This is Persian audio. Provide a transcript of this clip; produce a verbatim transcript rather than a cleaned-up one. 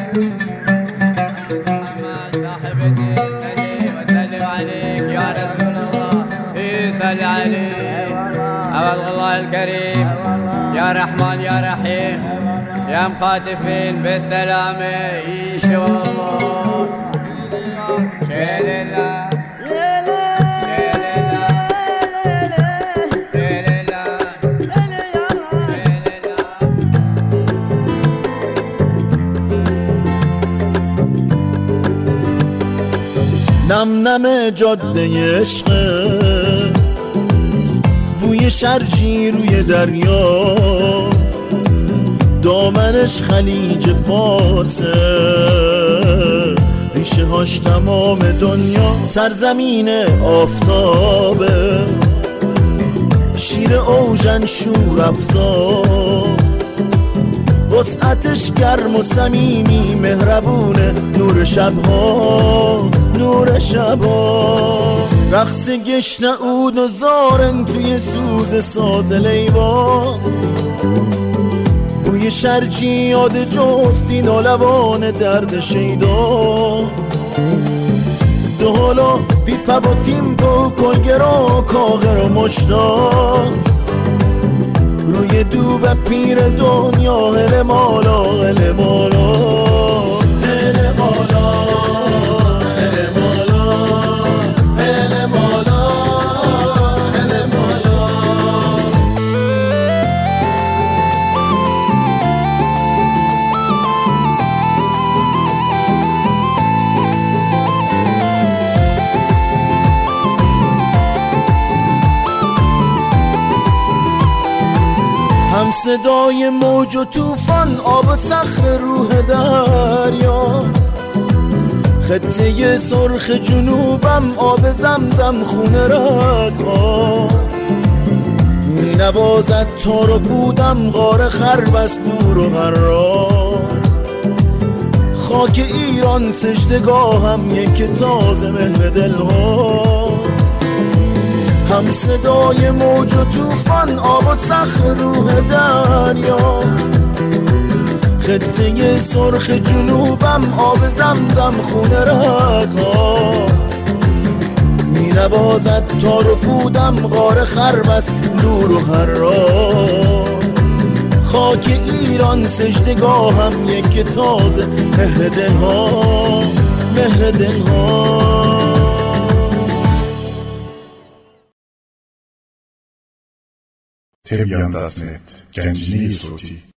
صاحب الدين صلي وسلم عليك يا رسول الله. صل عليك أبد الله الكريم يا رحمن يا رحيم يا مخاطفين بالسلامة. يشي والله شيل الله نم نم جاده عشقه، بوی شرجی روی دریا، دامنش خلیج فارسه، ریشه هاش تمام دنیا، سرزمین آفتابه، شیر اوژن شور افزار، وسعتش گرم و صمیمی مهربونه، نور شبها نور شبها، رقص گشن عود و زارن توی سوز ساز لیوا، بوی شرجی یاد جفتی نالوان درد شیدا، دو حالا بی پب و تیمپو کلگرا کاغر و مشتاق، روی دوب پیر دنیا هل مالا هل مالا هل مالا هل مالا هل مالا هل مالا. هم صدای موج و توفان، آب و صخر روح دریا، خطه سرخ جنوبم آب زمزم خونه رگها، می نوازد تار و پودم غار خربست دور و غرار، خاک ایران سجدگاهم یک تازه مهر دلها، هم صدای موج و توفان، آب و صخر روح دریا، خطه سرخ جنوبم آب زمزم خونه رگها، می نوازد تار و پودم غار خربست نور و حرار، خاک ایران سجدگاهم یک تازه مهر دلها مهر دلها. تریبیان دات نت گنجینه صوتی